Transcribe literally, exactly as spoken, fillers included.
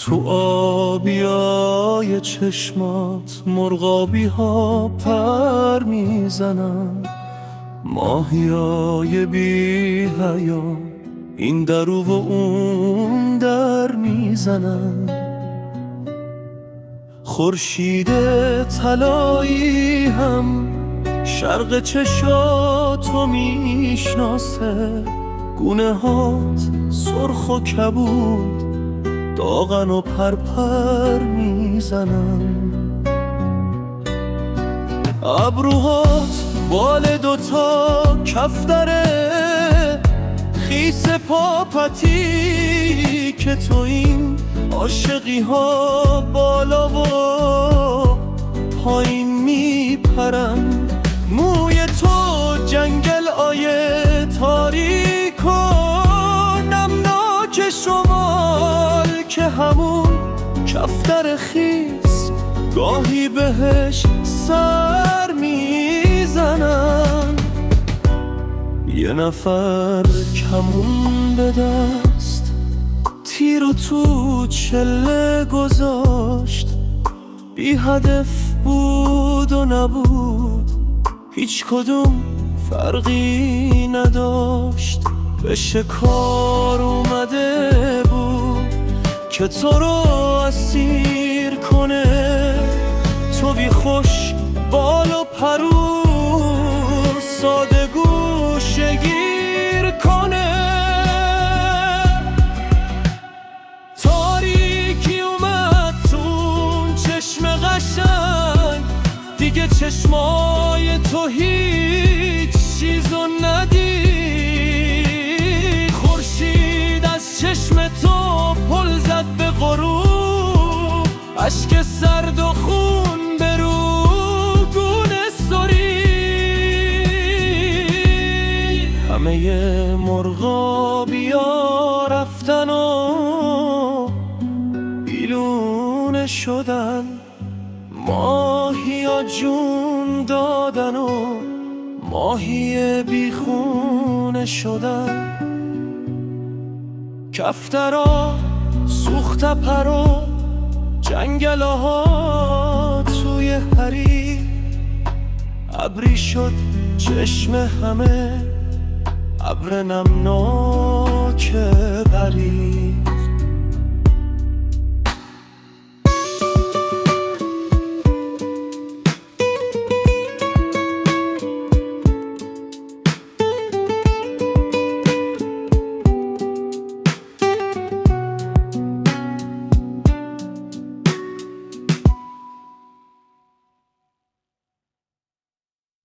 تو آبیای چشمات مرغابی ها پر میزنن، ماهیای بی حیا این درو و اون در میزنن. خورشید طلایی هم شرق چشاتو میشناسه، گونه هات سرخ و کبود داغن و پرپر میزنن. ابروهات بال دوتا کفتره، خیس پاپتی که تو این عاشقی ها بالا و پایین میپرن. موی تو جنگل آیه تاریک و نمناک شمال که همون کفتر خیس گاهی بهش سر میزنن. یه نفر کمون به دست تیر و تو چله گذاشت، بی هدف بود و نبود، هیچ کدوم فرقی نداشت. به شکار اومده بود که تو رو اسیر کنه، تو بی خوش بال و پرو ساده گوشه گیر کنه. تاریکی اومد تو چشم قشنگ، دیگه چشمای تو هیچ چیزو ندید. خورشید از چشم تو پل زد به غروب، اشک سرد و خون به روگونه سرید. همه مرغابیا رفتن و بیلونه شدن، ماهیا جون دادن و ماهی بیخونه شدن. کفترا سوخت پرو جنگله ها توی حریر، ابری شد چشم همه ابر نمناک بری.